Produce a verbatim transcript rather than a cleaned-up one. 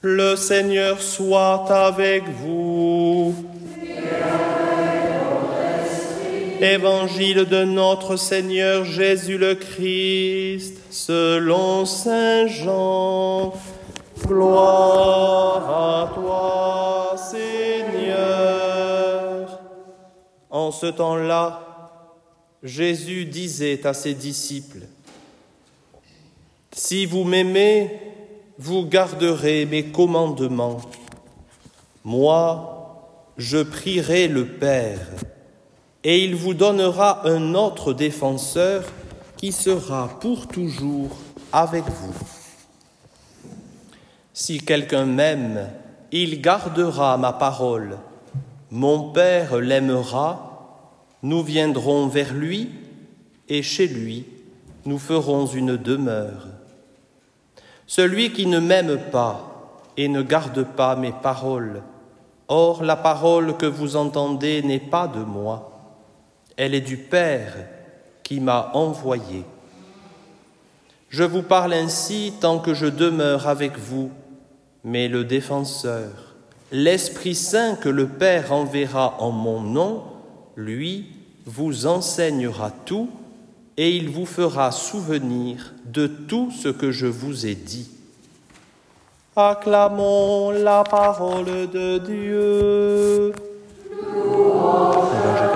Le Seigneur soit avec vous. Évangile de notre Seigneur Jésus le Christ, selon saint Jean. Gloire à toi, Seigneur. En ce temps-là, Jésus disait à ses disciples, « Si vous m'aimez, vous garderez mes commandements. Moi, je prierai le Père, et il vous donnera un autre défenseur qui sera pour toujours avec vous. Si quelqu'un m'aime, il gardera ma parole. Mon Père l'aimera, nous viendrons vers lui, et chez lui, nous ferons une demeure. Celui qui ne m'aime pas et ne garde pas mes paroles, or la parole que vous entendez n'est pas de moi, elle est du Père qui m'a envoyé. Je vous parle ainsi tant que je demeure avec vous, mais le Défenseur, l'Esprit Saint que le Père enverra en mon nom, lui, vous enseignera tout et il vous fera souvenir de tout ce que je vous ai dit. Acclamons la parole de Dieu. Louange.